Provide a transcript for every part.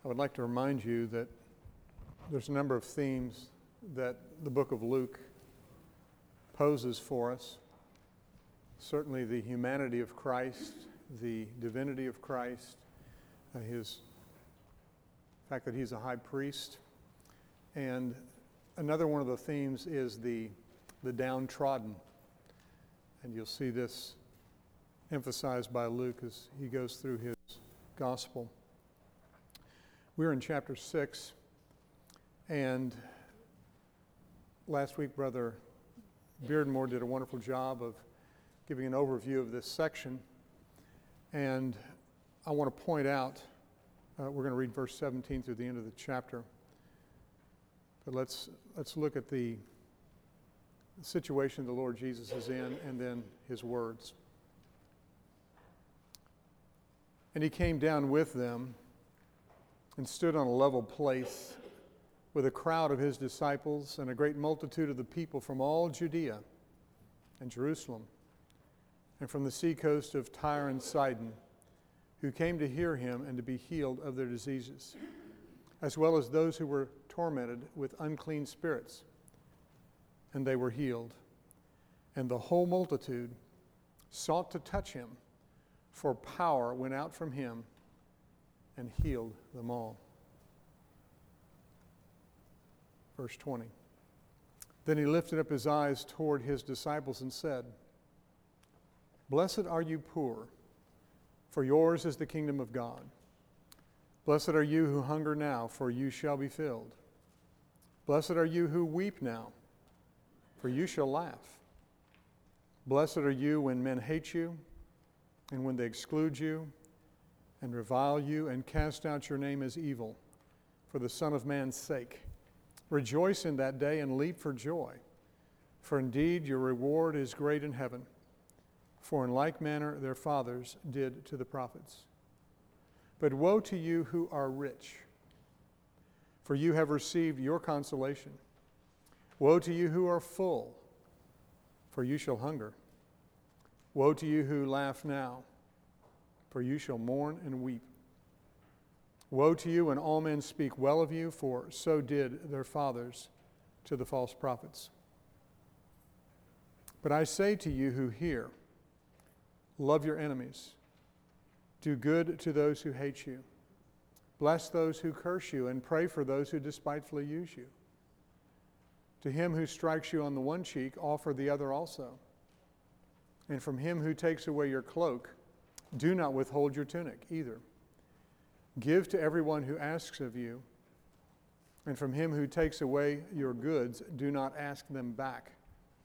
I would like to remind you that there's a number of themes that the book of Luke poses for us. Certainly the humanity of Christ, the divinity of Christ, his fact that he's a high priest. And another one of the themes is the downtrodden. And you'll see this emphasized by Luke as he goes through his gospel. We're in chapter 6, and last week Brother Beardmore did a wonderful job of giving an overview of this section. And I want to point out, we're going to read verse 17 through the end of the chapter. But let's look at the situation the Lord Jesus is in and then his words. And he came down with them and stood on a level place with a crowd of his disciples and a great multitude of the people from all Judea and Jerusalem and from the seacoast of Tyre and Sidon, who came to hear him and to be healed of their diseases, as well as those who were tormented with unclean spirits, and they were healed. And the whole multitude sought to touch him, for power went out from him and healed them all. Verse 20. Then he lifted up his eyes toward his disciples and said, "Blessed are you poor, for yours is the kingdom of God. Blessed are you who hunger now, for you shall be filled. Blessed are you who weep now, for you shall laugh. Blessed are you when men hate you, and when they exclude you, and revile you, and cast out your name as evil, for the Son of Man's sake. Rejoice in that day and leap for joy, for indeed your reward is great in heaven. For in like manner their fathers did to the prophets. But woe to you who are rich, for you have received your consolation. Woe to you who are full, for you shall hunger. Woe to you who laugh now, for you shall mourn and weep. Woe to you when all men speak well of you, for so did their fathers to the false prophets. But I say to you who hear, love your enemies. Do good to those who hate you. Bless those who curse you, and pray for those who despitefully use you. To him who strikes you on the one cheek, offer the other also. And from him who takes away your cloak, do not withhold your tunic either. Give to everyone who asks of you, and from him who takes away your goods, do not ask them back.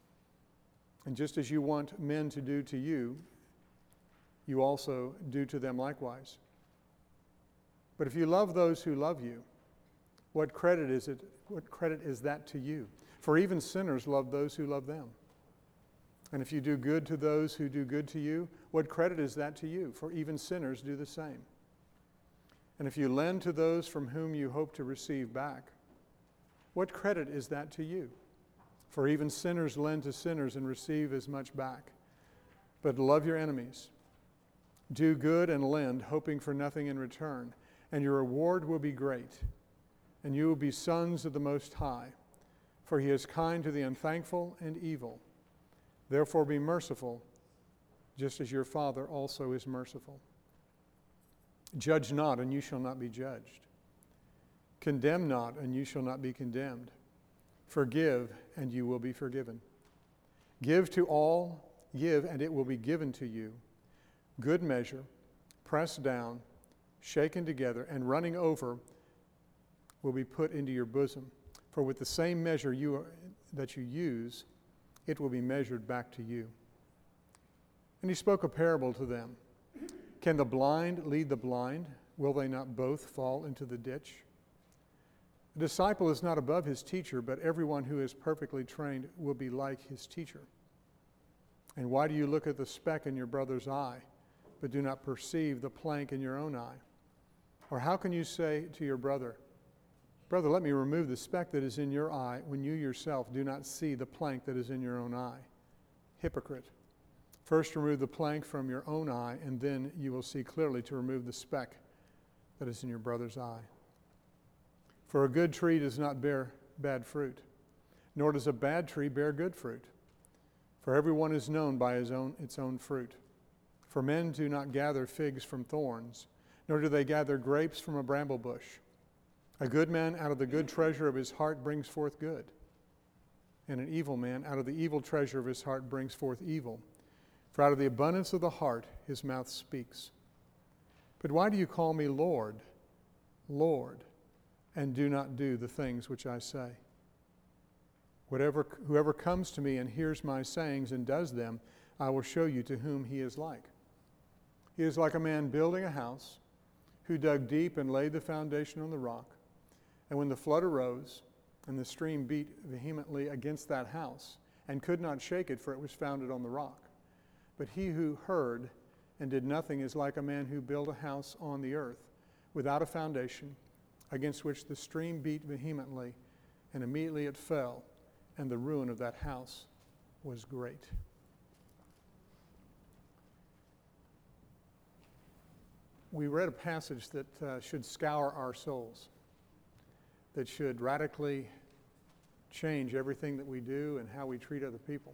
And just as you want men to do to you, you also do to them likewise. But if you love those who love you, what credit is it? What credit is that to you? For even sinners love those who love them. And if you do good to those who do good to you, what credit is that to you? For even sinners do the same. And if you lend to those from whom you hope to receive back, what credit is that to you? For even sinners lend to sinners and receive as much back. But love your enemies. Do good and lend, hoping for nothing in return, and your reward will be great, and you will be sons of the Most High, for he is kind to the unthankful and evil. Therefore be merciful, just as your Father also is merciful. Judge not, and you shall not be judged. Condemn not, and you shall not be condemned. Forgive, and you will be forgiven. Give to all, give, and it will be given to you. Good measure, pressed down, shaken together, and running over will be put into your bosom. For with the same measure that you use, it will be measured back to you. And he spoke a parable to them. Can the blind lead the blind? Will they not both fall into the ditch? A disciple is not above his teacher, but everyone who is perfectly trained will be like his teacher. And why do you look at the speck in your brother's eye, but do not perceive the plank in your own eye? Or how can you say to your brother, "Brother, let me remove the speck that is in your eye," when you yourself do not see the plank that is in your own eye? Hypocrite. First remove the plank from your own eye, and then you will see clearly to remove the speck that is in your brother's eye. For a good tree does not bear bad fruit, nor does a bad tree bear good fruit. For everyone is known by its own fruit. For men do not gather figs from thorns, nor do they gather grapes from a bramble bush. A good man out of the good treasure of his heart brings forth good, and an evil man out of the evil treasure of his heart brings forth evil. For out of the abundance of the heart his mouth speaks. But why do you call me Lord, Lord, and do not do the things which I say? Whoever comes to me and hears my sayings and does them, I will show you to whom he is like. He is like a man building a house who dug deep and laid the foundation on the rock. And when the flood arose and the stream beat vehemently against that house and could not shake it, for it was founded on the rock. But he who heard and did nothing is like a man who built a house on the earth without a foundation, against which the stream beat vehemently, and immediately it fell, and the ruin of that house was great. We read a passage that should scour our souls, that should radically change everything that we do and how we treat other people.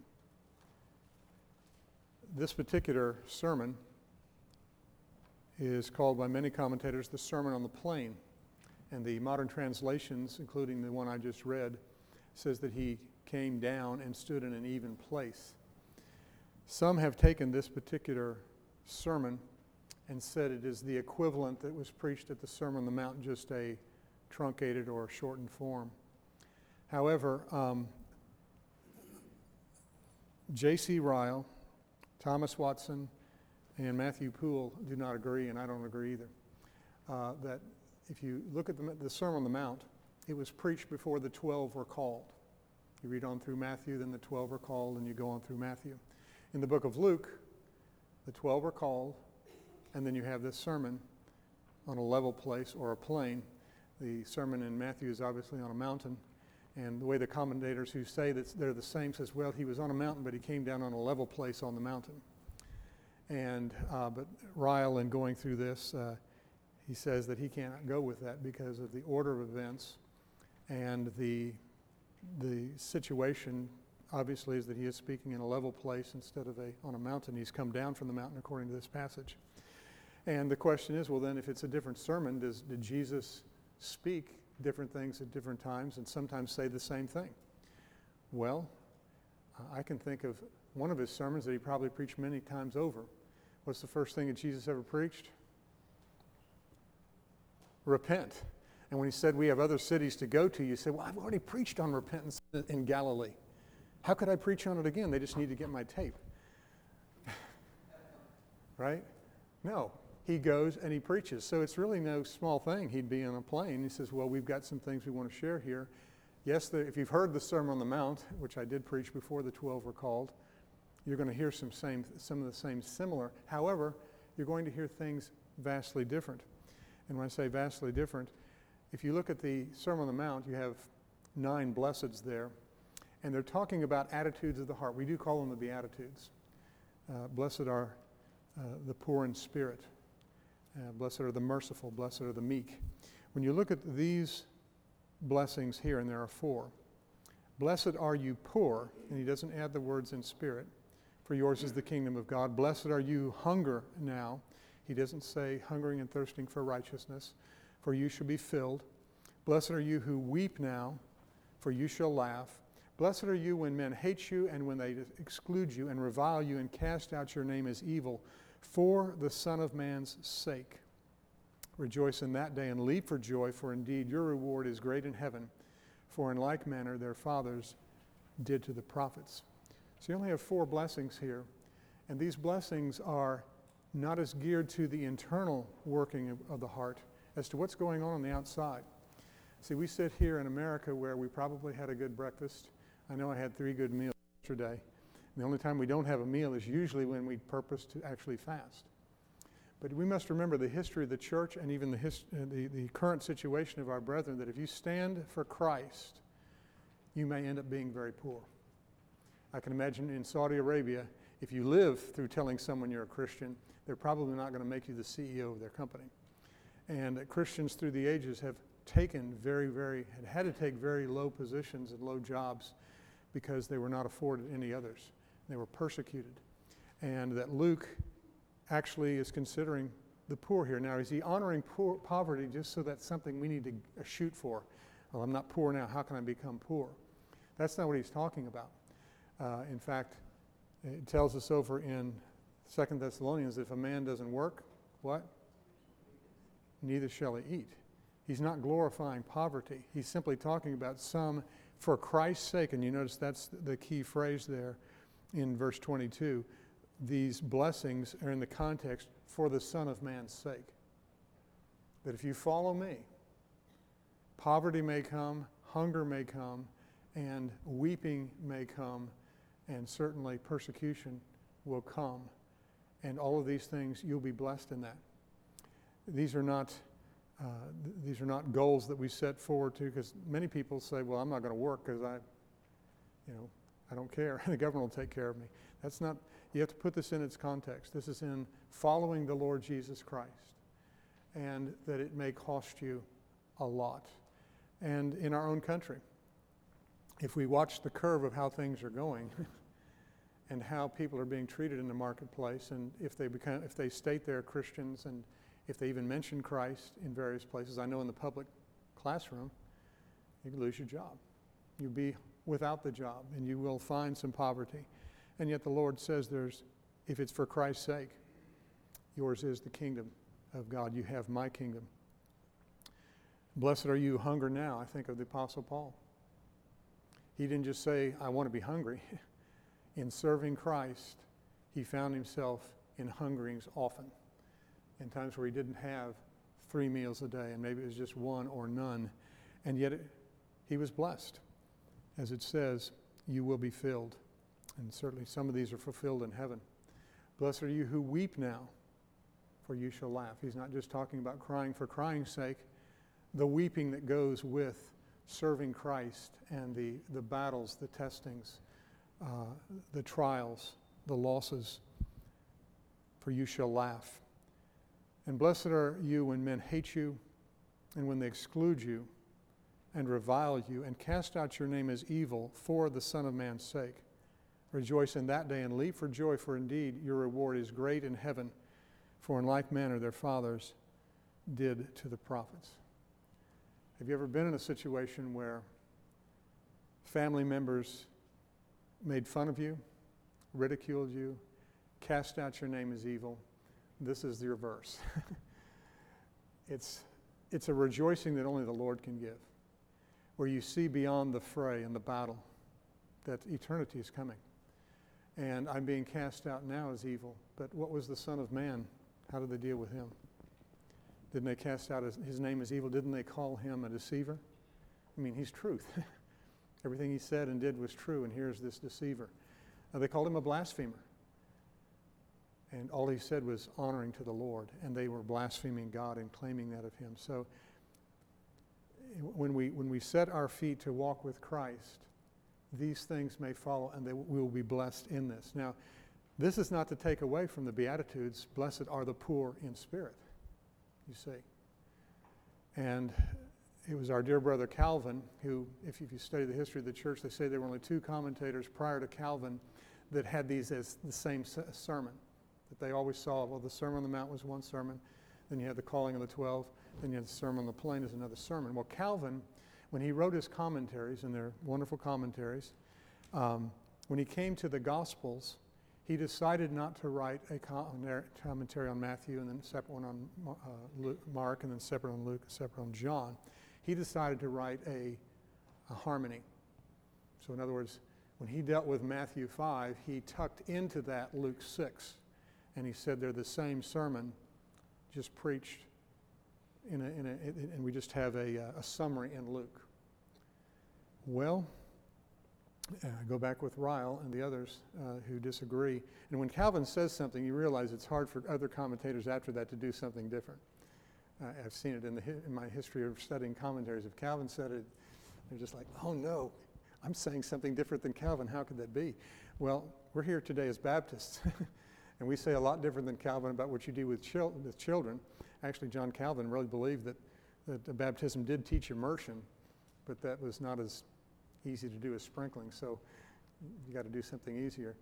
This particular sermon is called by many commentators the Sermon on the Plain. And the modern translations, including the one I just read, says that he came down and stood in an even place. Some have taken this particular sermon and said it is the equivalent that was preached at the Sermon on the Mount, just a truncated or shortened form. However, J.C. Ryle, Thomas Watson, and Matthew Poole do not agree, and I don't agree either, that if you look at the Sermon on the Mount, it was preached before the 12 were called. You read on through Matthew, then the 12 are called, and you go on through Matthew. In the book of Luke, the 12 are called, and then you have this sermon on a level place or a plain. The sermon in Matthew is obviously on a mountain, and the way the commentators who say that they're the same says, well, he was on a mountain, but he came down on a level place on the mountain. And but Ryle, in going through this, he says that he cannot go with that because of the order of events, and the situation obviously is that he is speaking in a level place instead of on a mountain. He's come down from the mountain according to this passage. And the question is, well then, if it's a different sermon, did Jesus speak different things at different times and sometimes say the same thing? Well, I can think of one of his sermons that he probably preached many times over. What's the first thing that Jesus ever preached? Repent. And when he said we have other cities to go to, you said, well, I've already preached on repentance in Galilee. How could I preach on it again? They just need to get my tape. Right? No. He goes and he preaches. So it's really no small thing. He'd be on a plane. He says, well, we've got some things we want to share here. Yes, if you've heard the Sermon on the Mount, which I did preach before the 12 were called, you're going to hear some of the same similar. However, you're going to hear things vastly different. And when I say vastly different, if you look at the Sermon on the Mount, you have 9 blesseds there. And they're talking about attitudes of the heart. We do call them the Beatitudes. Blessed are the poor in spirit. Blessed are the merciful. Blessed are the meek. When you look at these blessings here, and there are 4, blessed are you poor, and he doesn't add the words in spirit, for yours is the kingdom of God. Blessed are you hunger now. He doesn't say hungering and thirsting for righteousness, for you shall be filled. Blessed are you who weep now, for you shall laugh. Blessed are you when men hate you and when they exclude you and revile you and cast out your name as evil for the Son of Man's sake. Rejoice in that day and leap for joy, for indeed your reward is great in heaven. For in like manner their fathers did to the prophets. So you only have 4 blessings here. And these blessings are not as geared to the internal working of the heart as to what's going on the outside. See, we sit here in America where we probably had a good breakfast. I know I had 3 good meals yesterday. And the only time we don't have a meal is usually when we purpose to actually fast. But we must remember the history of the church and even the current situation of our brethren, that if you stand for Christ, you may end up being very poor. I can imagine in Saudi Arabia, if you live through telling someone you're a Christian, they're probably not going to make you the CEO of their company. And Christians through the ages have had to take very low positions and low jobs because they were not afforded any others. They were persecuted. And that Luke actually is considering the poor here. Now, is he honoring poverty just so that's something we need to shoot for? Well, I'm not poor now, how can I become poor? That's not what he's talking about. In fact, it tells us over in 2 Thessalonians that if a man doesn't work, what? Neither shall he eat. He's not glorifying poverty. He's simply talking about some, for Christ's sake, and you notice that's the key phrase there in verse 22. These blessings are in the context for the Son of Man's sake. That if you follow me, poverty may come, hunger may come, and weeping may come, and certainly persecution will come. And all of these things, you'll be blessed in that. These are not goals that we set forward to, because many people say, well, I'm not going to work because I don't care. The government will take care of me. That's not, you have to put this in its context. This is in following the Lord Jesus Christ, and that it may cost you a lot. And in our own country, if we watch the curve of how things are going and how people are being treated in the marketplace, and if they state they're Christians, and if they even mention Christ in various places, I know in the public classroom, you could lose your job. You'll be without the job, and you will find some poverty. And yet the Lord says if it's for Christ's sake, yours is the kingdom of God. You have my kingdom. Blessed are you who hunger now. I think of the Apostle Paul. He didn't just say, I want to be hungry. In serving Christ, he found himself in hungerings often, in times where he didn't have 3 meals a day, and maybe it was just one or none. And yet he was blessed. As it says, you will be filled. And certainly some of these are fulfilled in heaven. Blessed are you who weep now, for you shall laugh. He's not just talking about crying for crying's sake. The weeping that goes with serving Christ, and the battles, the testings, the trials, the losses, for you shall laugh. And blessed are you when men hate you, and when they exclude you, and revile you, and cast out your name as evil for the Son of Man's sake. Rejoice in that day and leap for joy, for indeed your reward is great in heaven, for in like manner their fathers did to the prophets. Have you ever been in a situation where family members made fun of you, ridiculed you, cast out your name as evil? This is the reverse. It's a rejoicing that only the Lord can give, where you see beyond the fray and the battle that eternity is coming. And I'm being cast out now as evil. But what was the Son of Man? How did they deal with him? Didn't they cast out his name as evil? Didn't they call him a deceiver? I mean, he's truth. Everything he said and did was true, and here's this deceiver. They called him a blasphemer. And all he said was honoring to the Lord, and they were blaspheming God and claiming that of him. So when we set our feet to walk with Christ, these things may follow, and we will be blessed in this. Now, this is not to take away from the Beatitudes. Blessed are the poor in spirit, you see. And it was our dear brother Calvin who, if you study the history of the church, they say there were only 2 commentators prior to Calvin that had these as the same sermon, that they always saw, well, the Sermon on the Mount was one sermon, then you had the calling of the 12, then you had the Sermon on the Plain as another sermon. Well, Calvin, when he wrote his commentaries, and they're wonderful commentaries, when he came to the Gospels, he decided not to write a commentary on Matthew, and then a separate one on Mark, and then separate on Luke, separate on John. He decided to write a harmony. So in other words, when he dealt with Matthew 5, he tucked into that Luke 6, and he said they're the same sermon, just preached and we just have a summary in Luke. Well, go back with Ryle and the others who disagree. And when Calvin says something, you realize it's hard for other commentators after that to do something different. I've seen it in my history of studying commentaries. If Calvin said it, they're just like, oh no, I'm saying something different than Calvin. How could that be? Well, we're here today as Baptists, and we say a lot different than Calvin about what you do with children. Actually, John Calvin really believed that that the baptism did teach immersion, but that was not as easy to do as sprinkling, so you got to do something easier.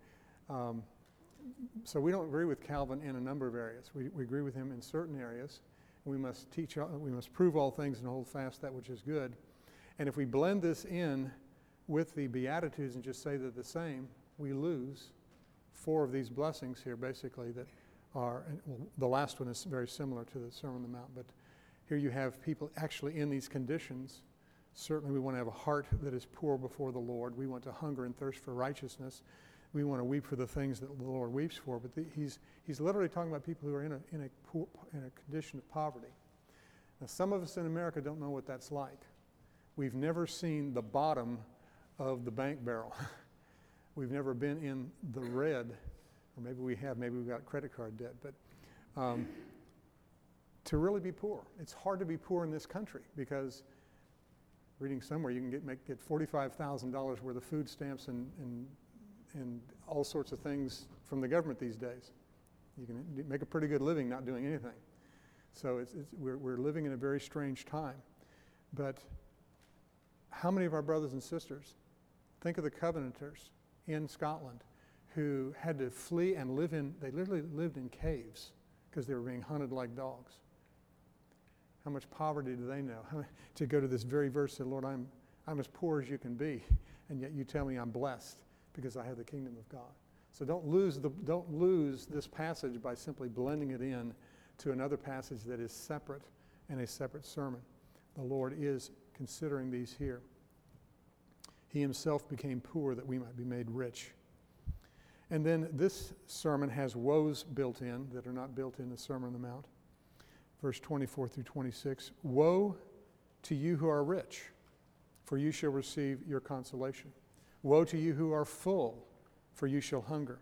So we don't agree with Calvin in a number of areas. We agree with him in certain areas. We must prove all things and hold fast that which is good. And if we blend this in with the Beatitudes and just say they're the same, we lose 4 of these blessings here, basically, that are, well, the last one is very similar to the Sermon on the Mount, but here you have people actually in these conditions. Certainly we want to have a heart that is poor before the Lord. We want to hunger and thirst for righteousness. We want to weep for the things that the Lord weeps for. But he's literally talking about people who are in a condition of poverty. Now, some of us in America don't know what that's like. We've never seen the bottom of the bank barrel. We've never been in the red, or maybe we have. Maybe we've got credit card debt. But to really be poor, it's hard to be poor in this country because, reading somewhere, you can get $45,000 worth of food stamps and all sorts of things from the government these days. You can make a pretty good living not doing anything. So we're living in a very strange time. But how many of our brothers and sisters, think of the Covenanters in Scotland who had to flee and they literally lived in caves because they were being hunted like dogs. How much poverty do they know? To go to this very verse and say, Lord, I'm as poor as you can be, and yet you tell me I'm blessed because I have the kingdom of God. So don't lose this passage by simply blending it in to another passage that is separate and a separate sermon. The Lord is considering these here. He himself became poor that we might be made rich. And then this sermon has woes built in that are not built in the Sermon on the Mount. Verse 24 through 26, woe to you who are rich, for you shall receive your consolation. Woe to you who are full, for you shall hunger.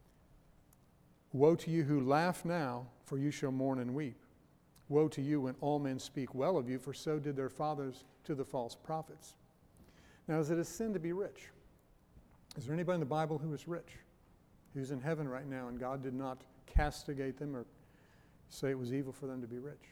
Woe to you who laugh now, for you shall mourn and weep. Woe to you when all men speak well of you, for so did their fathers to the false prophets. Now, is it a sin to be rich? Is there anybody in the Bible who is rich, who's in heaven right now, and God did not castigate them or say it was evil for them to be rich?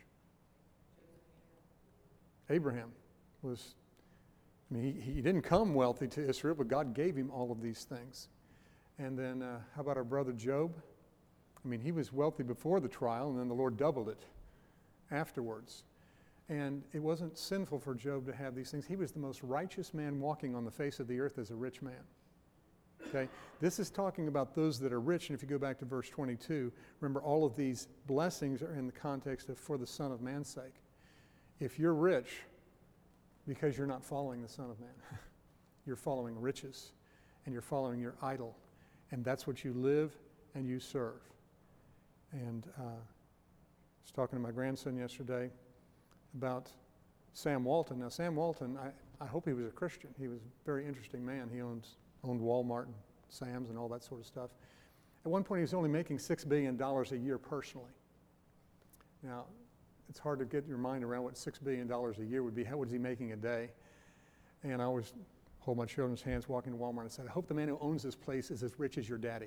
Abraham was, he didn't come wealthy to Israel, but God gave him all of these things. And then how about our brother Job? He was wealthy before the trial, and then the Lord doubled it afterwards. And it wasn't sinful for Job to have these things. He was the most righteous man walking on the face of the earth as a rich man. Okay? This is talking about those that are rich, and if you go back to verse 22, remember all of these blessings are in the context of for the Son of Man's sake. If you're rich, because you're not following the Son of Man, you're following riches, and you're following your idol, and that's what you live and you serve. And I was talking to my grandson yesterday about Sam Walton. Now, Sam Walton, I hope he was a Christian. He was a very interesting man. He owned Walmart and Sam's and all that sort of stuff. At one point, he was only making $6 billion a year personally. Now, it's hard to get your mind around what $6 billion a year would be. What is he making a day? And I always hold my children's hands walking to Walmart and said, I hope the man who owns this place is as rich as your daddy.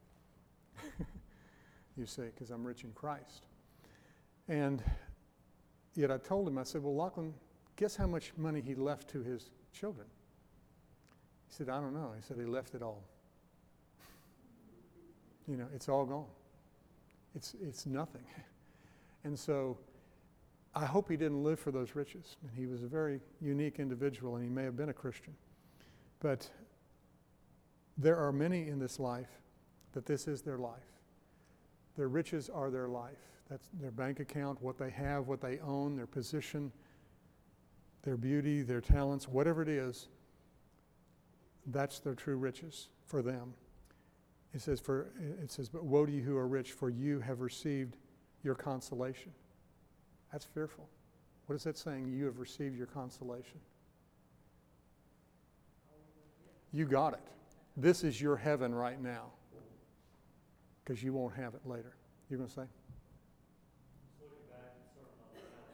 You say, because I'm rich in Christ. And yet I told him, I said, well, Lachlan, guess how much money he left to his children? He said, I don't know. He said, he left it all. It's all gone. It's nothing. And so I hope he didn't live for those riches. And he was a very unique individual, and he may have been a Christian. But there are many in this life that this is their life. Their riches are their life. That's their bank account, what they have, what they own, their position, their beauty, their talents, whatever it is, that's their true riches for them. It says, but woe to you who are rich, for you have received your consolation. That's fearful. What is that saying? You have received your consolation. You got it. This is your heaven right now, because you won't have it later. You're going to say? Looking back at the Sermon on the Mount,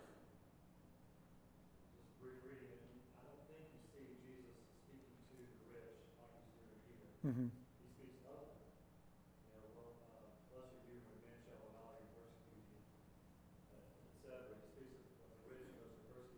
just rereading it, I don't think you see Jesus speaking to the rich like he's doing here. Mm-hmm. He speaks of them. Blessed are you when men shall revile you and persecute you, etc. He speaks of the rich and those who persecute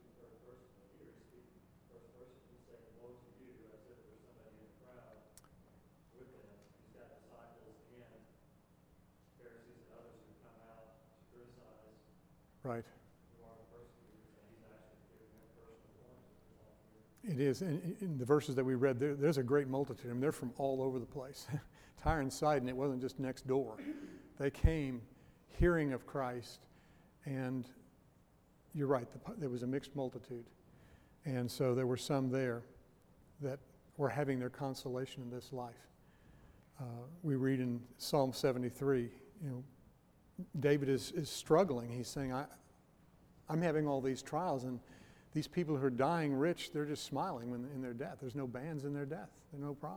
Right. who are the persecutors, and he's actually giving them personal warnings that there's all fear. It is. And in the verses that we read, there's a great multitude. I mean, they're from all over the place. Tyre and Sidon, it wasn't just next door. They came hearing of Christ, and you're right, there was a mixed multitude. And so there were some there that were having their consolation in this life. We read in Psalm 73, David is struggling. He's saying, I'm having all these trials, and these people who are dying rich, they're just smiling in their death. There's no bands in their death. There's no problem.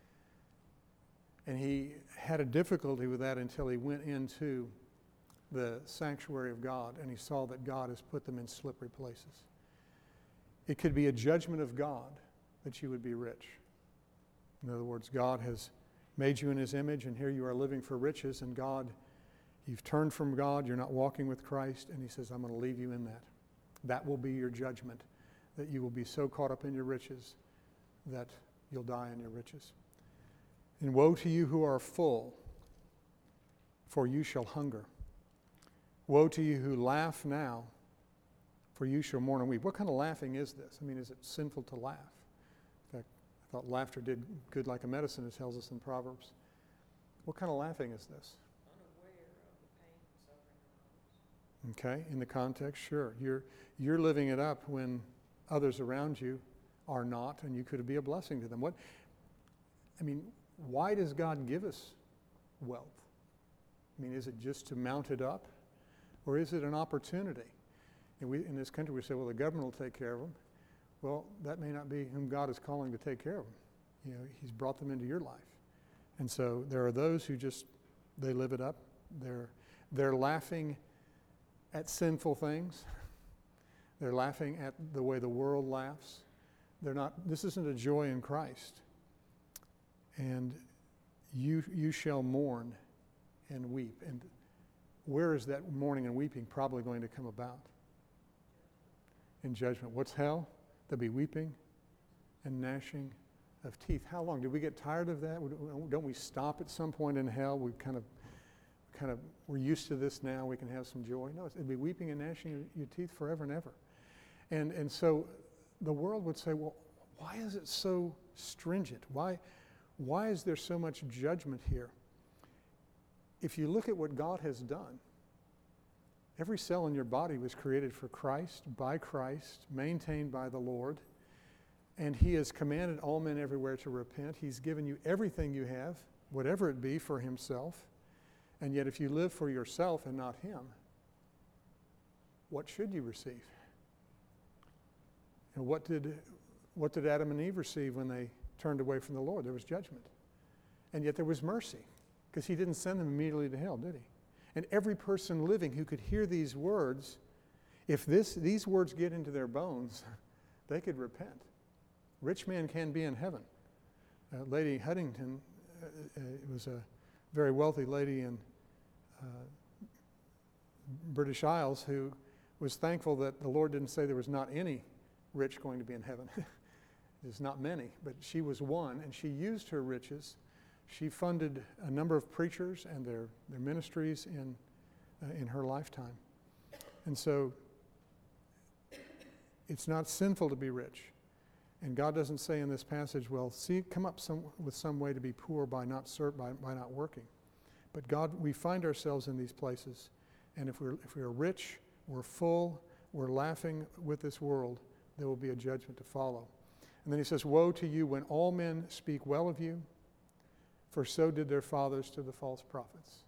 And he had a difficulty with that until he went into the sanctuary of God, and he saw that God has put them in slippery places. It could be a judgment of God that you would be rich. In other words, God has made you in his image, and here you are living for riches, and you've turned from God, you're not walking with Christ, and he says, I'm going to leave you in that. That will be your judgment, that you will be so caught up in your riches that you'll die in your riches. And woe to you who are full, for you shall hunger. Woe to you who laugh now, for you shall mourn and weep. What kind of laughing is this? I mean, is it sinful to laugh? In fact, I thought laughter did good like a medicine, it tells us in Proverbs. What kind of laughing is this? Unaware of the pain and suffering of others. Okay, in the context, sure. You're living it up when others around you are not, and you could be a blessing to them. Why does God give us wealth? I mean, is it just to mount it up? Or is it an opportunity? And in this country we say, well, the government will take care of them. Well, that may not be whom God is calling to take care of them. He's brought them into your life. And so there are those who they live it up. They're laughing at sinful things. They're laughing at the way the world laughs. This isn't a joy in Christ. And you shall mourn and weep. And where is that mourning and weeping probably going to come about? In judgment. What's hell? There'll be weeping and gnashing of teeth. How long? Did we get tired of that? Don't we stop at some point in hell? We kind of we're used to this now. We can have some joy. No, it'd be weeping and gnashing of your teeth forever and ever. And so the world would say, well, why is it so stringent? Why is there so much judgment here? If you look at what God has done, every cell in your body was created for Christ, by Christ, maintained by the Lord, and he has commanded all men everywhere to repent. He's given you everything you have, whatever it be, for himself. And yet if you live for yourself and not him, what should you receive? And what did Adam and Eve receive when they turned away from the Lord? There was judgment. And yet there was mercy, because he didn't send them immediately to hell, did he? And every person living who could hear these words, if these words get into their bones, they could repent. Rich man can be in heaven. Lady Huntington was a very wealthy lady in British Isles who was thankful that the Lord didn't say there was not any rich going to be in heaven. There's not many, but she was one, and she used her riches. She funded a number of preachers and their ministries in her lifetime. And so it's not sinful to be rich. And God doesn't say in this passage, well, come up with some way to be poor by not working. But God, we find ourselves in these places, and if we're rich, we're full, we're laughing with this world, there will be a judgment to follow. And then he says, woe to you when all men speak well of you, for so did their fathers to the false prophets.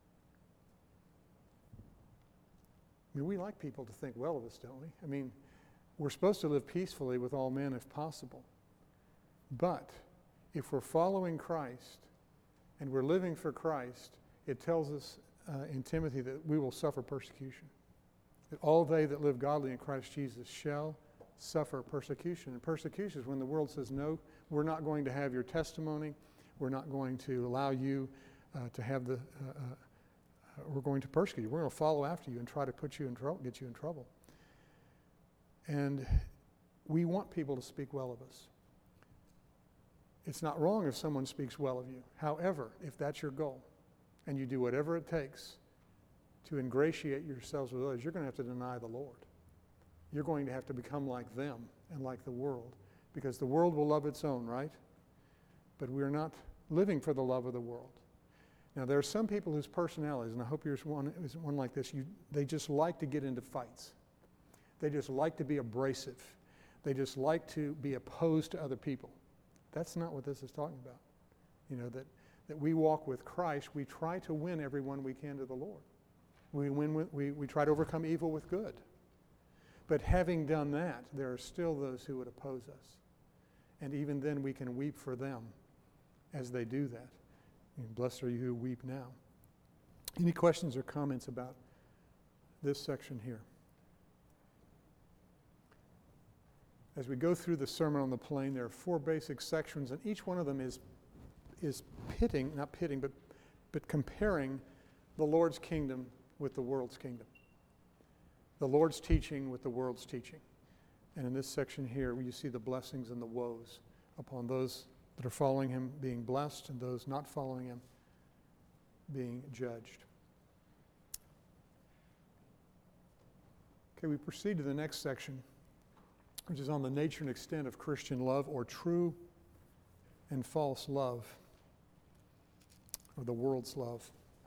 I mean, we like people to think well of us, don't we? I mean, we're supposed to live peacefully with all men if possible. But if we're following Christ and we're living for Christ, it tells us in Timothy that we will suffer persecution. That all they that live godly in Christ Jesus shall suffer persecution. And persecution is when the world says, no, we're not going to have your testimony. We're not going to allow you to have we're going to persecute you. We're going to follow after you and try to put you in trouble, get you in trouble. And we want people to speak well of us. It's not wrong if someone speaks well of you. However, if that's your goal, and you do whatever it takes to ingratiate yourselves with others, you're going to have to deny the Lord. You're going to have to become like them and like the world, because the world will love its own, right? But we're not living for the love of the world. Now, there are some people whose personalities, and I hope yours is one like this, they just like to get into fights. They just like to be abrasive. They just like to be opposed to other people. That's not what this is talking about. You know, that we walk with Christ, we try to win everyone we can to the Lord. We try to overcome evil with good. But having done that, there are still those who would oppose us. And even then we can weep for them as they do that. And blessed are you who weep now. Any questions or comments about this section here? As we go through the Sermon on the Plain, there are 4 basic sections, and each one of them is but comparing the Lord's kingdom with the world's kingdom. The Lord's teaching with the world's teaching. And in this section here, you see the blessings and the woes upon those that are following him being blessed and those not following him being judged. Okay, we proceed to the next section, which is on the nature and extent of Christian love, or true and false love, or the world's love.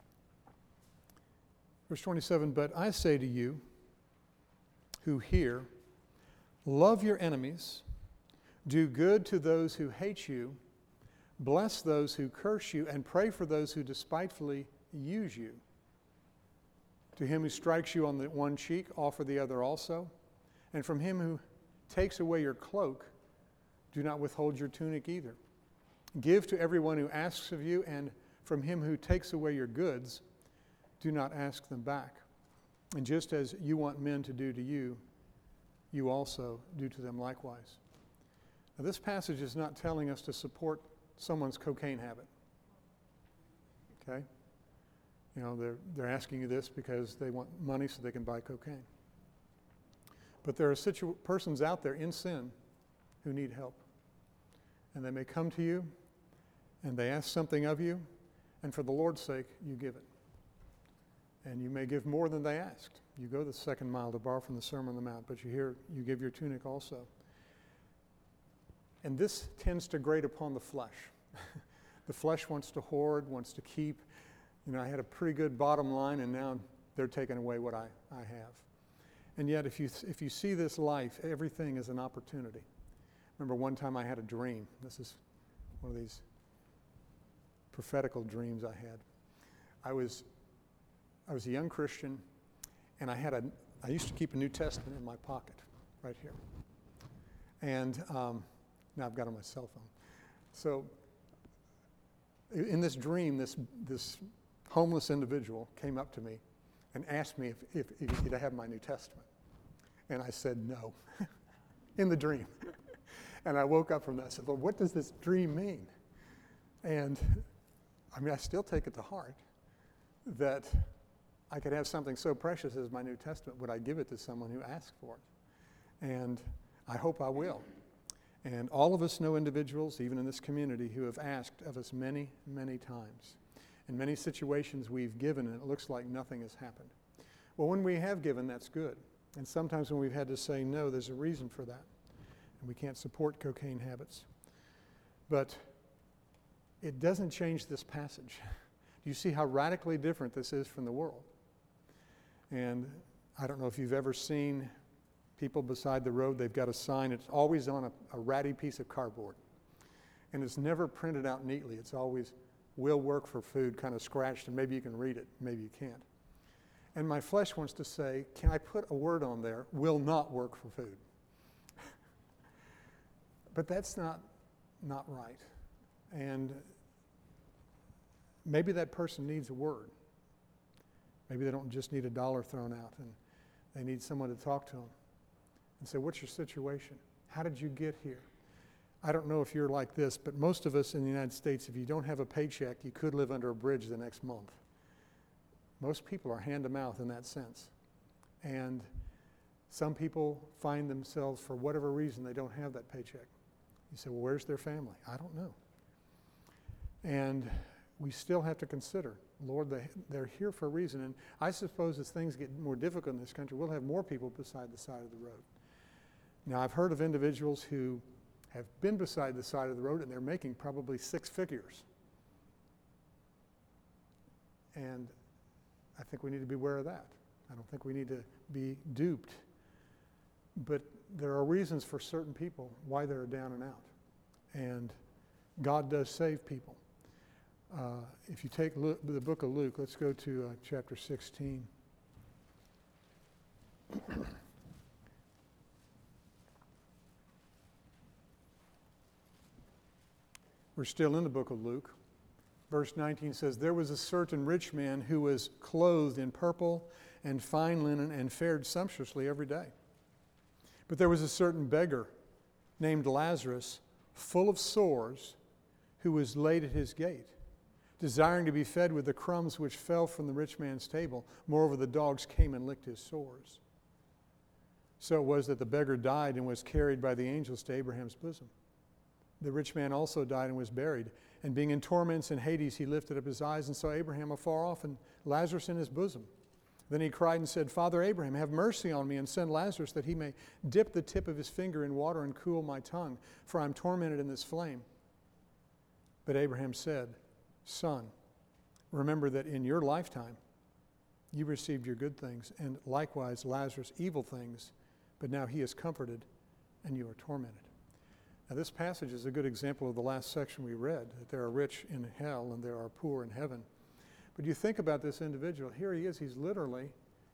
Verse 27, but I say to you who hear, love your enemies, do good to those who hate you, bless those who curse you, and pray for those who despitefully use you. To him who strikes you on the one cheek, offer the other also. And from him who takes away your cloak, do not withhold your tunic either. Give to everyone who asks of you, and from him who takes away your goods, do not ask them back. And just as you want men to do to you, you also do to them likewise. Now, this passage is not telling us to support someone's cocaine habit. Okay? You know, they're asking you this because they want money so they can buy cocaine. But there are persons out there in sin who need help. And they may come to you and they ask something of you, and for the Lord's sake, you give it. And you may give more than they asked. You go the second mile to borrow from the Sermon on the Mount, but you give your tunic also. And this tends to grate upon the flesh. The flesh wants to hoard, wants to keep. You know, I had a pretty good bottom line, and now they're taking away what I have. And yet, if you see this life, everything is an opportunity. Remember one time I had a dream. This is one of these prophetical dreams I had. I was a young Christian, and I used to keep a New Testament in my pocket, right here. And now I've got it on my cell phone. So in this dream, this homeless individual came up to me and asked me if he could have my New Testament. And I said no, in the dream. And I woke up from that. I said, Lord, what does this dream mean? And I mean, I still take it to heart that I could have something so precious as my New Testament. Would I give it to someone who asks for it? And I hope I will. And all of us know individuals, even in this community, who have asked of us many, many times. In many situations we've given, and it looks like nothing has happened. Well, when we have given, that's good. And sometimes when we've had to say no, there's a reason for that. And we can't support cocaine habits. But it doesn't change this passage. Do you see how radically different this is from the world? And I don't know if you've ever seen people beside the road. They've got a sign. It's always on a ratty piece of cardboard. And it's never printed out neatly. It's always, will work for food, kind of scratched, and maybe you can read it, maybe you can't. And my flesh wants to say, can I put a word on there, will not work for food? But that's not right. And maybe that person needs a word. Maybe they don't just need $1 thrown out, and they need someone to talk to them and say, what's your situation? How did you get here? I don't know if you're like this, but most of us in the United States, if you don't have a paycheck, you could live under a bridge the next month. Most people are hand to mouth in that sense. And some people find themselves, for whatever reason, they don't have that paycheck. You say, well, where's their family? I don't know. And we still have to consider, Lord, they're here for a reason. And I suppose as things get more difficult in this country, we'll have more people beside the side of the road. Now, I've heard of individuals who have been beside the side of the road and they're making probably 6 figures. And I think we need to be aware of that. I don't think we need to be duped. But there are reasons for certain people why they're down and out. And God does save people. If you take the book of Luke, let's go to chapter 16. We're still in the book of Luke. Verse 19 says, "There was a certain rich man who was clothed in purple and fine linen and fared sumptuously every day. But there was a certain beggar named Lazarus, full of sores, who was laid at his gate, desiring to be fed with the crumbs which fell from the rich man's table. Moreover, the dogs came and licked his sores. So it was that the beggar died and was carried by the angels to Abraham's bosom. The rich man also died and was buried. And being in torments in Hades, he lifted up his eyes and saw Abraham afar off and Lazarus in his bosom. Then he cried and said, Father Abraham, have mercy on me and send Lazarus that he may dip the tip of his finger in water and cool my tongue, for I am tormented in this flame. But Abraham said, Son, remember that in your lifetime you received your good things, and likewise Lazarus evil things, but now he is comforted and you are tormented." Now this passage is a good example of the last section we read, that there are rich in hell and there are poor in heaven. But you think about this individual. Here he is. He's literally,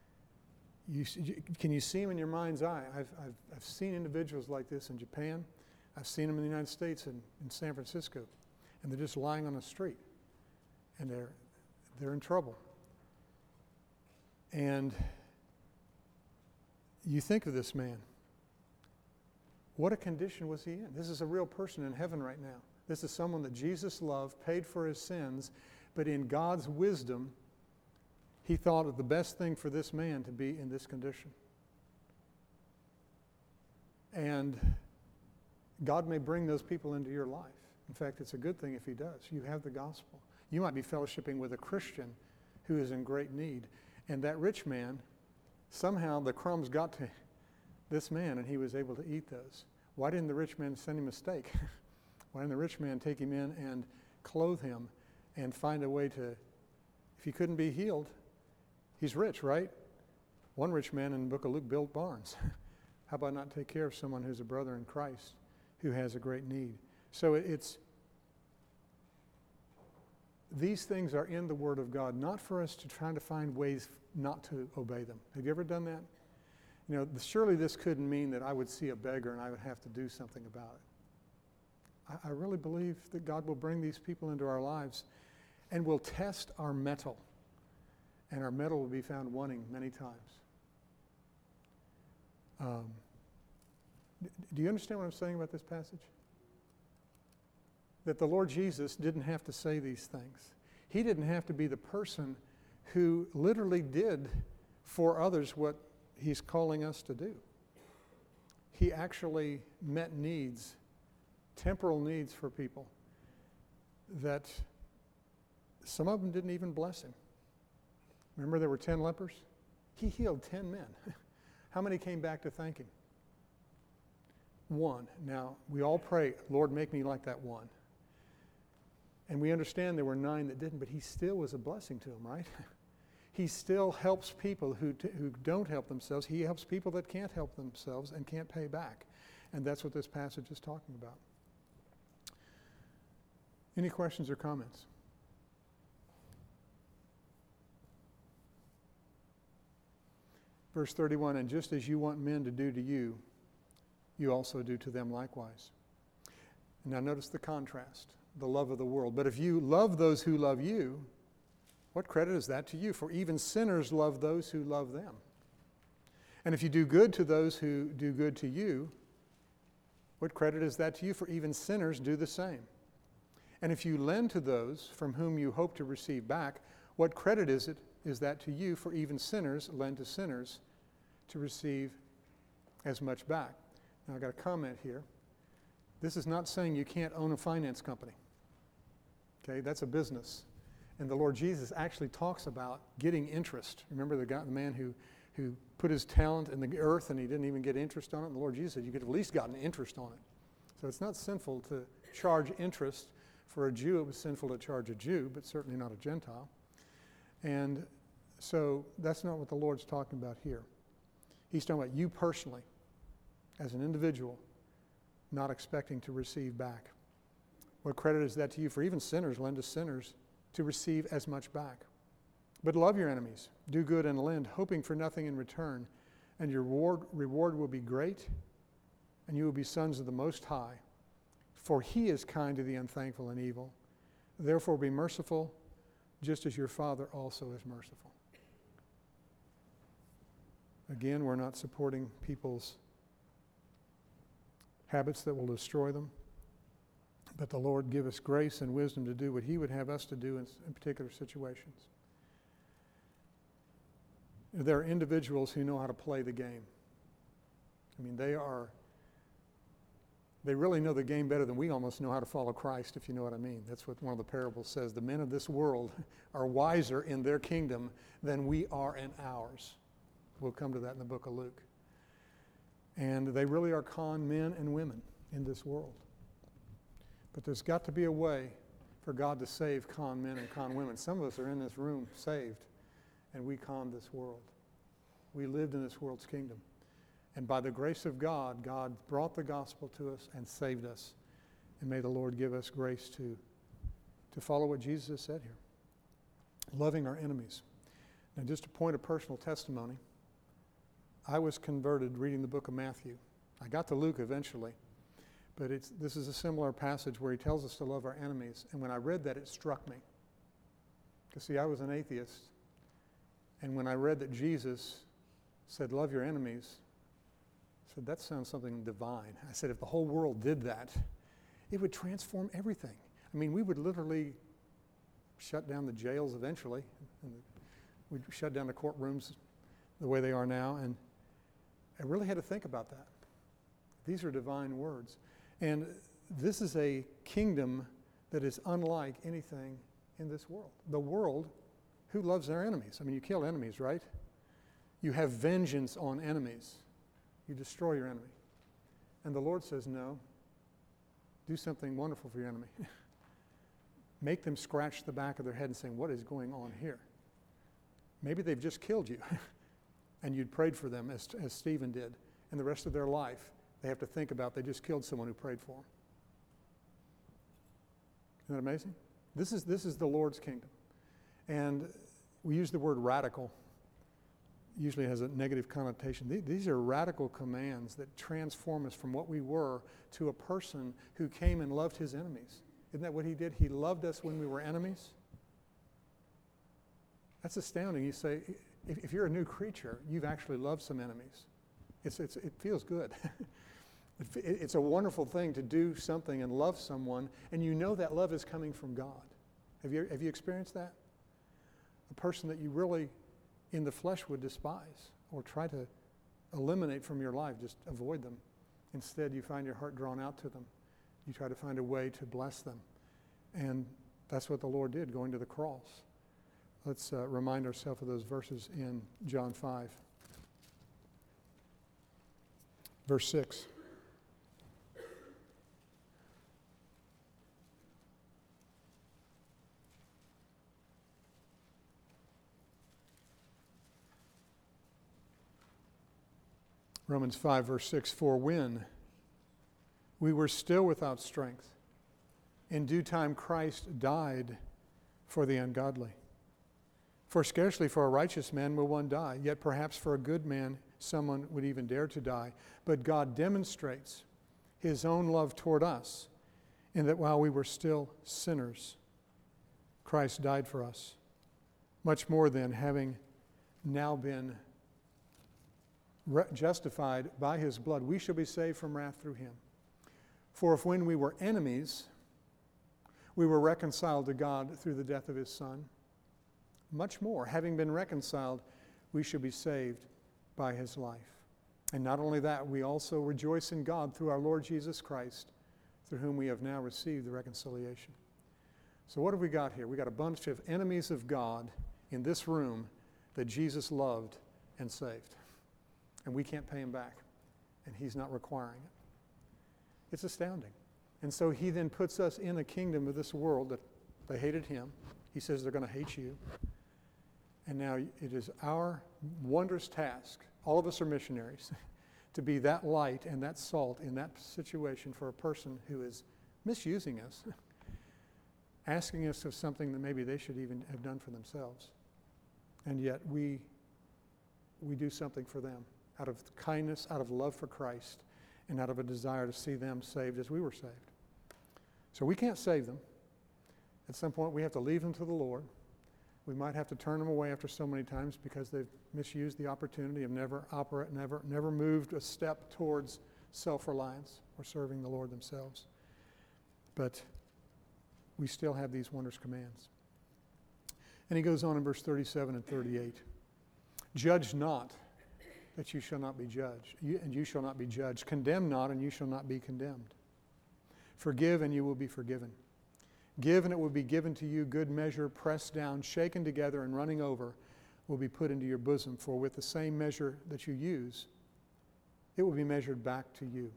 can you see him in your mind's eye? I've seen individuals like this in Japan. I've seen them in the United States and in San Francisco. And they're just lying on the street. And they're in trouble. And you think of this man. What a condition was he in? This is a real person in heaven right now. This is someone that Jesus loved, paid for his sins, but in God's wisdom, he thought of the best thing for this man to be in this condition. And God may bring those people into your life. In fact, it's a good thing if he does. You have the gospel. You might be fellowshipping with a Christian who is in great need. And that rich man, somehow the crumbs got to this man and he was able to eat those. Why didn't the rich man send him a steak? Why didn't the rich man take him in and clothe him and find a way to, if he couldn't be healed, he's rich, right? One rich man in the book of Luke built barns. How about not take care of someone who's a brother in Christ who has a great need? So these things are in the Word of God, not for us to try to find ways not to obey them. Have you ever done that? You know, surely this couldn't mean that I would see a beggar and I would have to do something about it. I really believe that God will bring these people into our lives and will test our mettle. And our mettle will be found wanting many times. Do you understand what I'm saying about this passage? That the Lord Jesus didn't have to say these things. He didn't have to be the person who literally did for others what he's calling us to do. He actually met needs, temporal needs for people that some of them didn't even bless him. Remember there were 10 lepers? He healed 10 men. How many came back to thank him? 1. Now, we all pray, Lord, make me like that 1. And we understand there were 9 that didn't, but he still was a blessing to them, right? He still helps people who don't help themselves. He helps people that can't help themselves and can't pay back. And that's what this passage is talking about. Any questions or comments? Verse 31, and just as you want men to do to you, you also do to them likewise. Now notice the contrast, the love of the world. But if you love those who love you, what credit is that to you? For even sinners love those who love them. And if you do good to those who do good to you, what credit is that to you? For even sinners do the same. And if you lend to those from whom you hope to receive back, what credit is that to you? For even sinners lend to sinners to receive as much back. Now I've got a comment here. This is not saying you can't own a finance company. Okay, that's a business. And the Lord Jesus actually talks about getting interest. Remember the man who put his talent in the earth and he didn't even get interest on it? And the Lord Jesus said, you could have at least gotten interest on it. So it's not sinful to charge interest. For a Jew, it was sinful to charge a Jew, but certainly not a Gentile. And so that's not what the Lord's talking about here. He's talking about you personally, as an individual, not expecting to receive back. What credit is that to you? For even sinners lend to sinners to receive as much back. But love your enemies, do good and lend, hoping for nothing in return, and your reward will be great, and you will be sons of the Most High. For He is kind to the unthankful and evil. Therefore be merciful, just as your Father also is merciful. Again, we're not supporting people's habits that will destroy them. But the Lord give us grace and wisdom to do what He would have us to do in particular situations. There are individuals who know how to play the game. I mean, they really know the game better than we almost know how to follow Christ, if you know what I mean. That's what one of the parables says. The men of this world are wiser in their kingdom than we are in ours. We'll come to that in the book of Luke. And they really are con men and women in this world. But there's got to be a way for God to save con men and con women. Some of us are in this room saved, and we conned this world. We lived in this world's kingdom. And by the grace of God, God brought the gospel to us and saved us. And may the Lord give us grace to follow what Jesus has said here. Loving our enemies. Now, just a point of personal testimony. I was converted reading the book of Matthew. I got to Luke eventually. But this is a similar passage where he tells us to love our enemies. And when I read that, it struck me. Because see, I was an atheist. And when I read that Jesus said, love your enemies, I said, that sounds something divine. I said, if the whole world did that, it would transform everything. I mean, we would literally shut down the jails eventually. And we'd shut down the courtrooms the way they are now. And I really had to think about that. These are divine words. And this is a kingdom that is unlike anything in this world. The world, who loves their enemies? I mean, you kill enemies, right? You have vengeance on enemies. You destroy your enemy. And the Lord says, no, do something wonderful for your enemy. Make them scratch the back of their head and say, what is going on here? Maybe they've just killed you. And you'd prayed for them as Stephen did. And the rest of their life, they have to think about they just killed someone who prayed for them. Isn't that amazing? This is the Lord's kingdom. And we use the word radical. Usually has a negative connotation. These are radical commands that transform us from what we were to a person who came and loved his enemies. Isn't that what he did? He loved us when we were enemies. That's astounding. You say, if you're a new creature, you've actually loved some enemies. It feels good. It's a wonderful thing to do something and love someone, and you know that love is coming from God. Have you experienced that? A person that you really, in the flesh, would despise or try to eliminate from your life, just avoid them. Instead, you find your heart drawn out to them. You try to find a way to bless them. And that's what the Lord did, going to the cross. Let's remind ourselves of those verses in John 5. Verse 6. Romans 5, verse 6, for when we were still without strength, in due time Christ died for the ungodly. For scarcely for a righteous man will one die, yet perhaps for a good man someone would even dare to die. But God demonstrates his own love toward us, in that while we were still sinners, Christ died for us. Much more then, having now been justified by his blood, we shall be saved from wrath through him. For if when we were enemies, we were reconciled to God through the death of his Son, much more, having been reconciled, we shall be saved by his life. And not only that, we also rejoice in God through our Lord Jesus Christ, through whom we have now received the reconciliation. So what have we got here? We got a bunch of enemies of God in this room that Jesus loved and saved. And we can't pay him back. And he's not requiring it. It's astounding. And so he then puts us in a kingdom of this world that they hated him. He says they're going to hate you. And now it is our wondrous task, all of us are missionaries, to be that light and that salt in that situation for a person who is misusing us, asking us of something that maybe they should even have done for themselves. And yet we do something for them out of kindness, out of love for Christ, and out of a desire to see them saved as we were saved. So we can't save them. At some point we have to leave them to the Lord. We might have to turn them away after so many times because they've misused the opportunity of never moved a step towards self-reliance or serving the Lord themselves. But we still have these wondrous commands. And he goes on in verse 37 and 38. Judge not, that you shall not be judged, and you shall not be judged. Condemn not, and you shall not be condemned. Forgive, and you will be forgiven. Give, and it will be given to you. Good measure, pressed down, shaken together, and running over, will be put into your bosom. For with the same measure that you use, it will be measured back to you.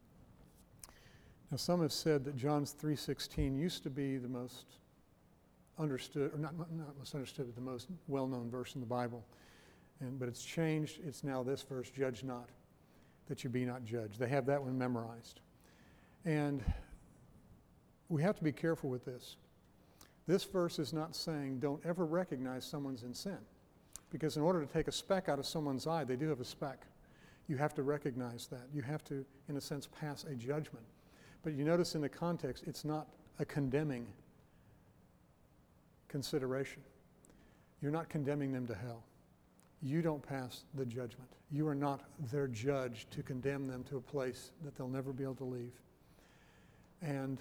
Now, some have said that John 3:16 used to be the most understood, or not most understood, but the most well-known verse in the Bible. But it's changed. It's now this verse, judge not, that you be not judged. They have that one memorized. And we have to be careful with this. This verse is not saying don't ever recognize someone's in sin. Because in order to take a speck out of someone's eye, they do have a speck. You have to recognize that. You have to, in a sense, pass a judgment. But you notice in the context, it's not a condemning consideration. You're not condemning them to hell. You don't pass the judgment. You are not their judge to condemn them to a place that they'll never be able to leave. And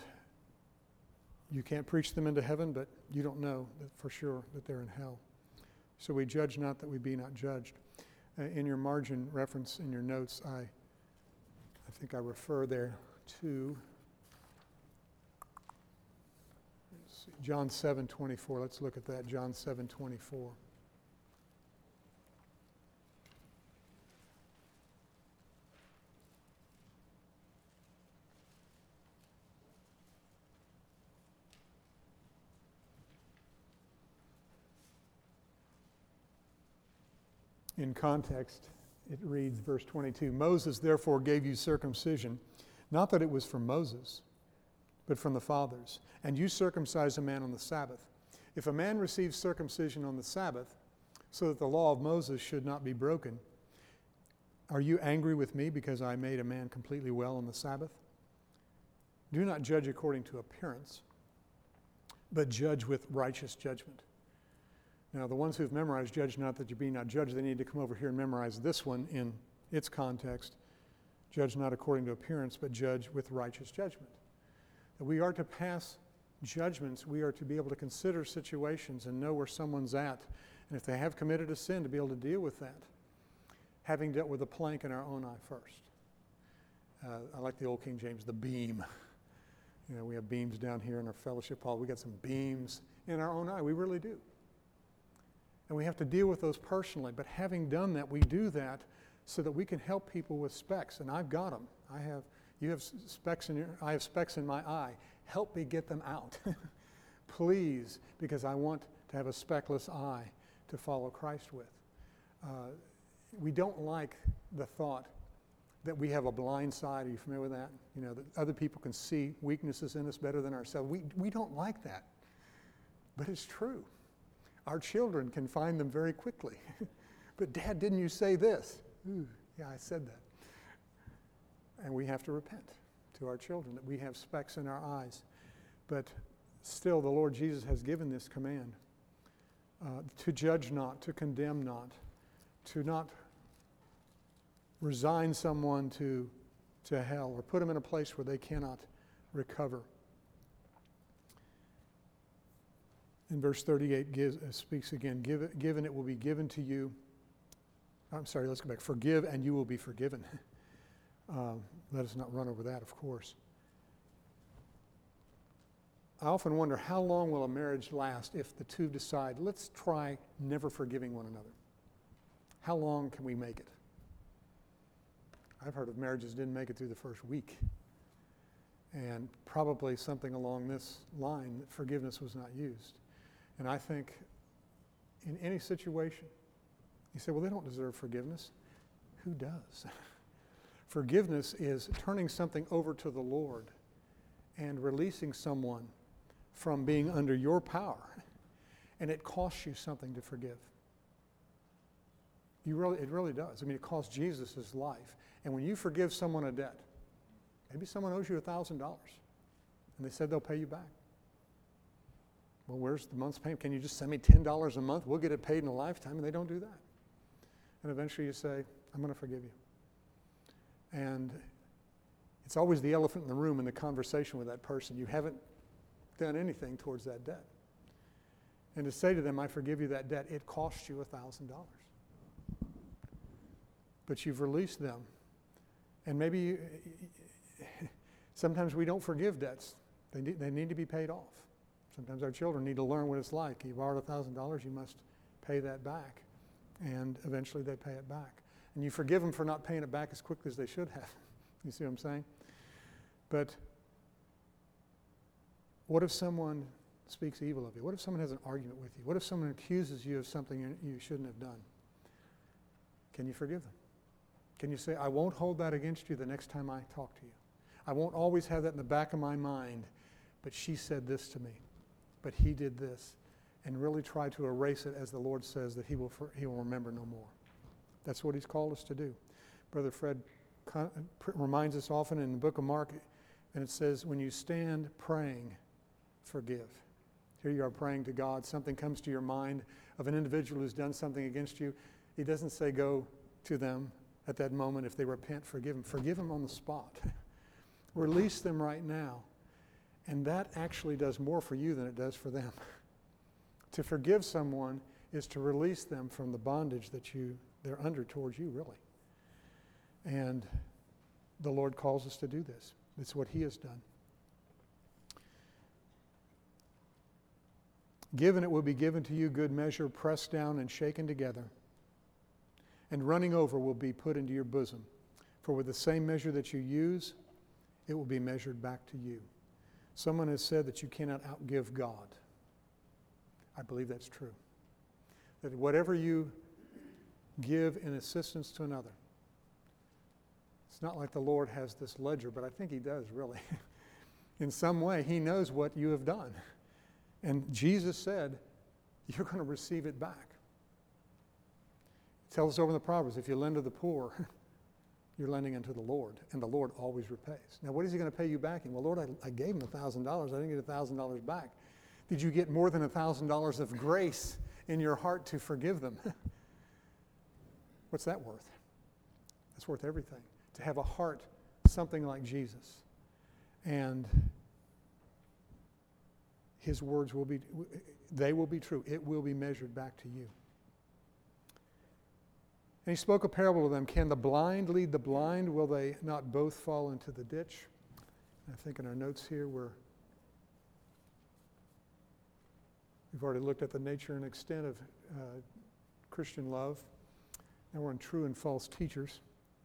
you can't preach them into heaven, but you don't know that for sure that they're in hell. So we judge not that we be not judged. In your margin reference in your notes, I think I refer there to John 7:24. Let's look at that, John 7:24. In context, it reads, verse 22, Moses therefore gave you circumcision, not that it was from Moses, but from the fathers. And you circumcise a man on the Sabbath. If a man receives circumcision on the Sabbath, so that the law of Moses should not be broken, are you angry with me because I made a man completely well on the Sabbath? Do not judge according to appearance, but judge with righteous judgment. Now, the ones who've memorized judge not that you be not judged, they need to come over here and memorize this one in its context. Judge not according to appearance, but judge with righteous judgment. That we are to pass judgments. We are to be able to consider situations and know where someone's at. And if they have committed a sin, to be able to deal with that, having dealt with a plank in our own eye first. I like the old King James, the beam. You know, we have beams down here in our fellowship hall. We got some beams in our own eye. We really do. And we have to deal with those personally. But having done that, we do that so that we can help people with specks. And I've got them. You have specks I have specks in my eye. Help me get them out. Please, because I want to have a speckless eye to follow Christ with. We don't like the thought that we have a blind side. Are you familiar with that? You know, that other people can see weaknesses in us better than ourselves. We don't like that. But it's true. Our children can find them very quickly. But Dad, didn't you say this? Ooh, yeah, I said that. And we have to repent to our children that we have specks in our eyes. But still, the Lord Jesus has given this command to judge not, to condemn not, to not resign someone to hell or put them in a place where they cannot recover. In verse 38 speaks again, give and it will be given to you. I'm sorry, let's go back. Forgive and you will be forgiven. Let us not run over that, of course. I often wonder, how long will a marriage last if the two decide, let's try never forgiving one another? How long can we make it? I've heard of marriages didn't make it through the first week. And probably something along this line, that forgiveness was not used. And I think in any situation, you say, well, they don't deserve forgiveness. Who does? Forgiveness is turning something over to the Lord and releasing someone from being under your power. And it costs you something to forgive. It really does. I mean, it cost Jesus his life. And when you forgive someone a debt, maybe someone owes you $1,000, and they said they'll pay you back. Well, where's the month's payment? Can you just send me $10 a month? We'll get it paid in a lifetime, and they don't do that. And eventually you say, I'm going to forgive you. And it's always the elephant in the room in the conversation with that person. You haven't done anything towards that debt. And to say to them, I forgive you that debt, it cost you $1,000. But you've released them. And maybe sometimes we don't forgive debts. They need to be paid off. Sometimes our children need to learn what it's like. You borrowed $1,000, you must pay that back. And eventually they pay it back. And you forgive them for not paying it back as quickly as they should have. You see what I'm saying? But what if someone speaks evil of you? What if someone has an argument with you? What if someone accuses you of something you shouldn't have done? Can you forgive them? Can you say, I won't hold that against you the next time I talk to you. I won't always have that in the back of my mind, but she said this to me, but he did this, and really try to erase it as the Lord says that he will remember no more. That's what he's called us to do. Brother Fred reminds us often in the book of Mark, and it says, when you stand praying, forgive. Here you are praying to God. Something comes to your mind of an individual who's done something against you. He doesn't say go to them at that moment. If they repent, forgive them. Forgive them on the spot. Release them right now. And that actually does more for you than it does for them. To forgive someone is to release them from the bondage that they're under towards you, really. And the Lord calls us to do this. It's what he has done. Given it will be given to you, good measure, pressed down and shaken together, and running over will be put into your bosom. For with the same measure that you use, it will be measured back to you. Someone has said that you cannot outgive God. I believe that's true. That whatever you give in assistance to another, it's not like the Lord has this ledger, but I think he does, really. In some way, he knows what you have done. And Jesus said, you're going to receive it back. It tells us over in the Proverbs, if you lend to the poor, you're lending unto the Lord, and the Lord always repays. Now, what is he going to pay you back in? Well, Lord, I gave him $1,000. I didn't get $1,000 back. Did you get more than $1,000 of grace in your heart to forgive them? What's that worth? That's worth everything. To have a heart something like Jesus. And his words will be true. It will be measured back to you. And he spoke a parable to them. Can the blind lead the blind? Will they not both fall into the ditch? And I think in our notes here we've already looked at the nature and extent of Christian love. Now we're on true and false teachers.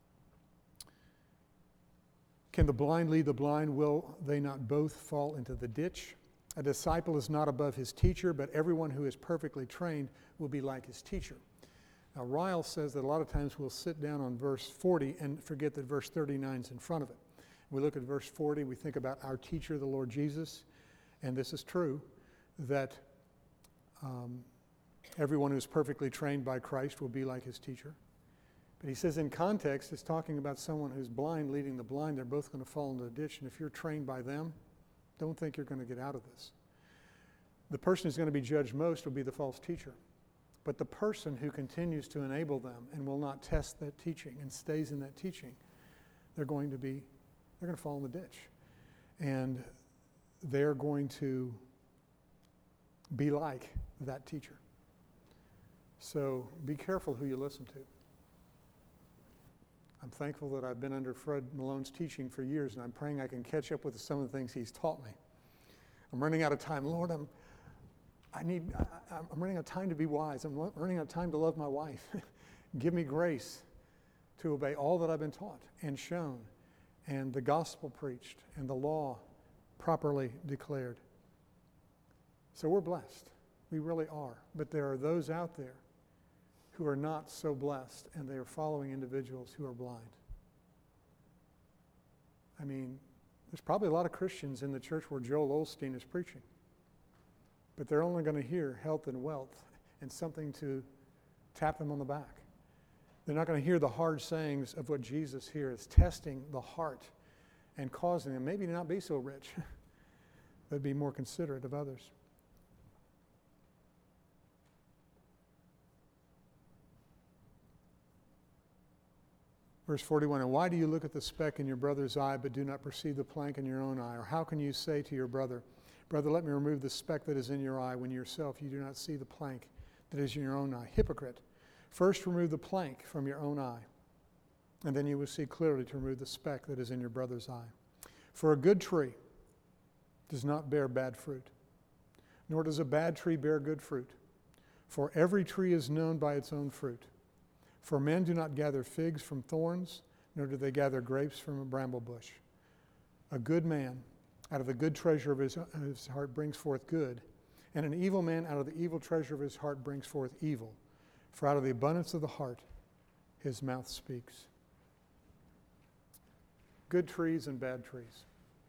Can the blind lead the blind? Will they not both fall into the ditch? A disciple is not above his teacher, but everyone who is perfectly trained will be like his teacher. Now, Ryle says that a lot of times we'll sit down on verse 40 and forget that verse 39 is in front of it. We look at verse 40, we think about our teacher, the Lord Jesus, and this is true, that everyone who is perfectly trained by Christ will be like his teacher. But he says in context, it's talking about someone who's blind leading the blind. They're both going to fall into the ditch, and if you're trained by them, don't think you're going to get out of this. The person who's going to be judged most will be the false teacher. But the person who continues to enable them and will not test that teaching and stays in that teaching, they're going to fall in the ditch. And they're going to be like that teacher. So be careful who you listen to. I'm thankful that I've been under Fred Malone's teaching for years, and I'm praying I can catch up with some of the things he's taught me. I'm running out of time. Lord, I'm running out of time to be wise. I'm running out of time to love my wife. Give me grace to obey all that I've been taught and shown, and the gospel preached, and the law properly declared. So we're blessed. We really are. But there are those out there who are not so blessed, and they are following individuals who are blind. I mean, there's probably a lot of Christians in the church where Joel Osteen is preaching, but they're only going to hear health and wealth and something to tap them on the back. They're not going to hear the hard sayings of what Jesus here is testing the heart and causing them maybe to not be so rich, but be more considerate of others. Verse 41, and why do you look at the speck in your brother's eye but do not perceive the plank in your own eye? Or how can you say to your brother, brother, let me remove the speck that is in your eye, when yourself you do not see the plank that is in your own eye? Hypocrite, first remove the plank from your own eye, and then you will see clearly to remove the speck that is in your brother's eye. For a good tree does not bear bad fruit, nor does a bad tree bear good fruit. For every tree is known by its own fruit. For men do not gather figs from thorns, nor do they gather grapes from a bramble bush. A good man out of the good treasure of his heart brings forth good, and an evil man out of the evil treasure of his heart brings forth evil. For out of the abundance of the heart his mouth speaks. Good trees and bad trees.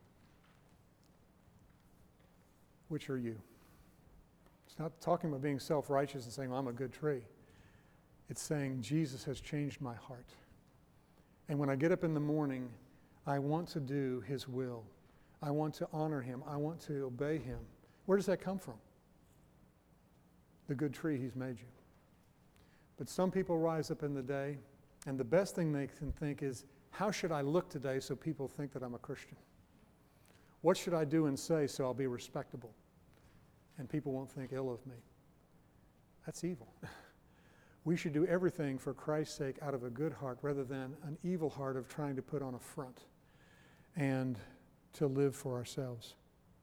Which are you? It's not talking about being self-righteous and saying, well, I'm a good tree. It's saying Jesus has changed my heart. And when I get up in the morning, I want to do his will. I want to honor him. I want to obey him. Where does that come from? The good tree he's made you. But some people rise up in the day, and the best thing they can think is, how should I look today so people think that I'm a Christian? What should I do and say so I'll be respectable and people won't think ill of me? That's evil. We should do everything for Christ's sake out of a good heart rather than an evil heart of trying to put on a front and to live for ourselves.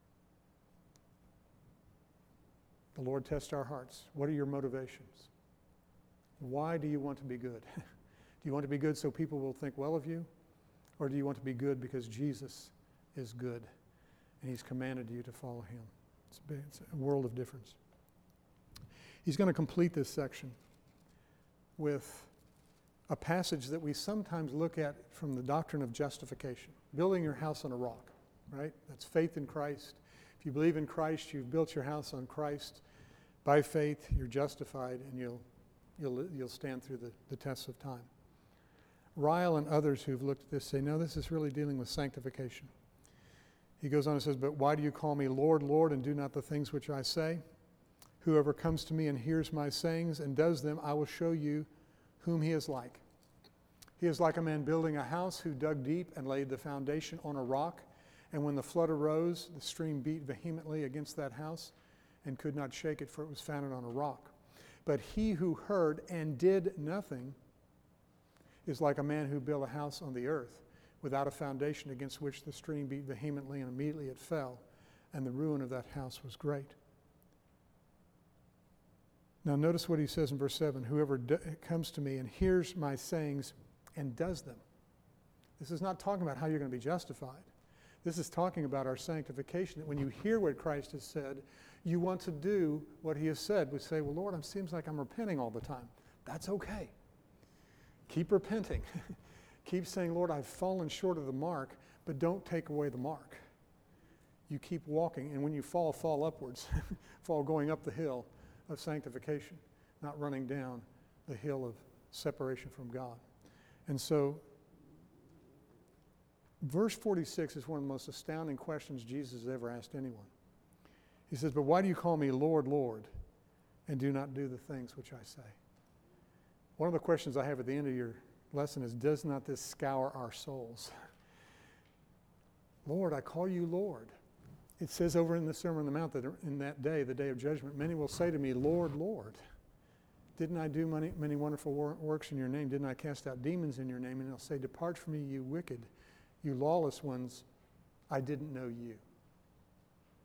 The Lord tests our hearts. What are your motivations? Why do you want to be good? Do you want to be good so people will think well of you? Or do you want to be good because Jesus is good and he's commanded you to follow him? It's a world of difference. He's going to complete this section with a passage that we sometimes look at from the doctrine of justification. Building your house on a rock, right? That's faith in Christ. If you believe in Christ, you've built your house on Christ. By faith, you're justified, and you'll stand through the tests of time. Ryle and others who've looked at this say, no, this is really dealing with sanctification. He goes on and says, but why do you call me Lord, Lord, and do not the things which I say? Whoever comes to me and hears my sayings and does them, I will show you whom he is like. He is like a man building a house who dug deep and laid the foundation on a rock. And when the flood arose, the stream beat vehemently against that house and could not shake it, for it was founded on a rock. But he who heard and did nothing is like a man who built a house on the earth without a foundation, against which the stream beat vehemently, and immediately it fell, and the ruin of that house was great. Now notice what he says in verse 7, whoever comes to me and hears my sayings and does them. This is not talking about how you're going to be justified. This is talking about our sanctification, that when you hear what Christ has said, you want to do what he has said. We say, well, Lord, it seems like I'm repenting all the time. That's okay. Keep repenting. Keep saying, Lord, I've fallen short of the mark, but don't take away the mark. You keep walking, and when you fall, fall upwards. Fall going up the hill of sanctification, not running down the hill of separation from God. And so, verse 46 is one of the most astounding questions Jesus has ever asked anyone. He says, but why do you call me Lord, Lord, and do not do the things which I say? One of the questions I have at the end of your lesson is, does not this scour our souls? Lord, I call you Lord. It says over in the Sermon on the Mount that in that day, the day of judgment, many will say to me, Lord, Lord, didn't I do many wonderful works in your name? Didn't I cast out demons in your name? And they'll say, depart from me, you wicked, you lawless ones, I didn't know you.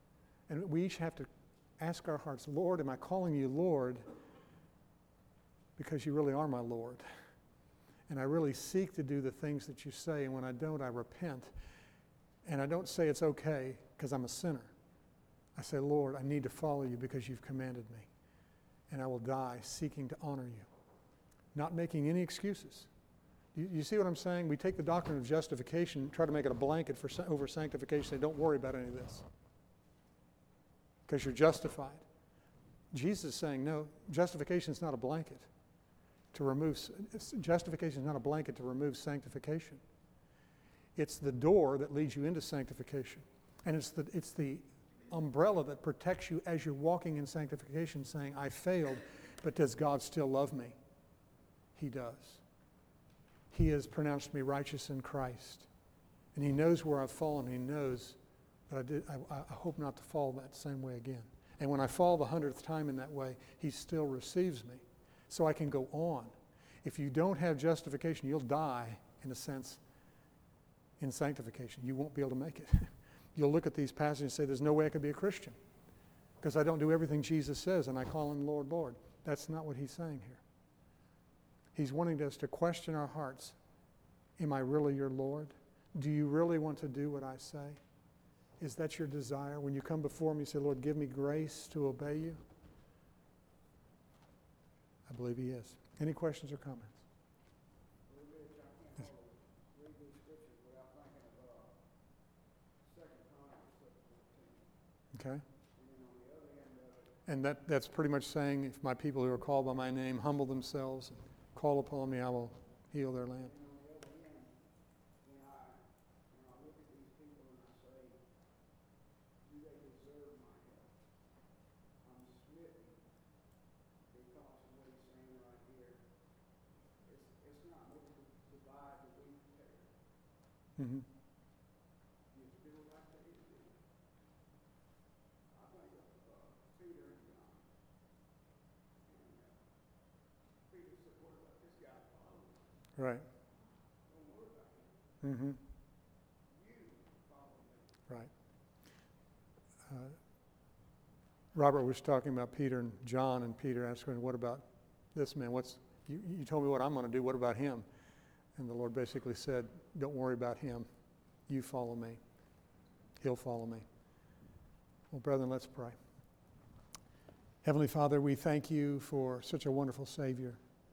And we each have to ask our hearts, Lord, am I calling you Lord because you really are my Lord? And I really seek to do the things that you say, and when I don't, I repent. And I don't say it's okay because I'm a sinner. I say, Lord, I need to follow you because you've commanded me. And I will die seeking to honor you, not making any excuses. You see what I'm saying? We take the doctrine of justification, try to make it a blanket for over sanctification. Say, don't worry about any of this because you're justified. Jesus is saying, no, justification is not a blanket to remove. Justification is not a blanket to remove sanctification. It's the door that leads you into sanctification. And it's the umbrella that protects you as you're walking in sanctification, saying, I failed, but does God still love me? He does. He has pronounced me righteous in Christ. And he knows where I've fallen. He knows that I hope not to fall that same way again. And when I fall the 100th time in that way, he still receives me. So I can go on. If you don't have justification, you'll die, in a sense, in sanctification. You won't be able to make it. You'll look at these passages and say, there's no way I could be a Christian because I don't do everything Jesus says and I call him Lord, Lord. That's not what he's saying here. He's wanting us to question our hearts. Am I really your Lord? Do you really want to do what I say? Is that your desire? When you come before me, you say, Lord, give me grace to obey you. I believe he is. Any questions or comments? Yes. Okay. And that's pretty much saying, if my people who are called by my name humble themselves and call upon me, I will heal their land. Mm-hmm. Right. Mm-hmm. Right. Robert was talking about Peter and John, and Peter asked him, what about this man? You told me what I'm going to do. What about him? And the Lord basically said, don't worry about him. You follow me. He'll follow me. Well, brethren, let's pray. Heavenly Father, we thank you for such a wonderful Savior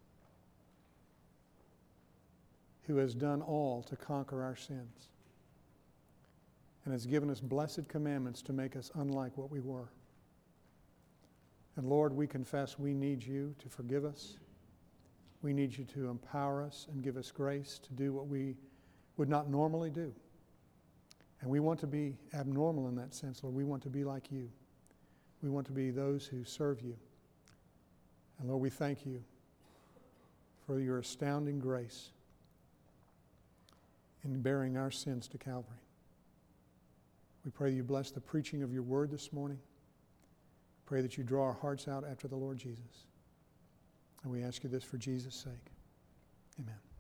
who has done all to conquer our sins and has given us blessed commandments to make us unlike what we were. And Lord, we confess we need you to forgive us. We need you to empower us and give us grace to do what we would not normally do. And we want to be abnormal in that sense, Lord. We want to be like you. We want to be those who serve you. And Lord, we thank you for your astounding grace in bearing our sins to Calvary. We pray that you bless the preaching of your word this morning. Pray that you draw our hearts out after the Lord Jesus. And we ask you this for Jesus' sake. Amen.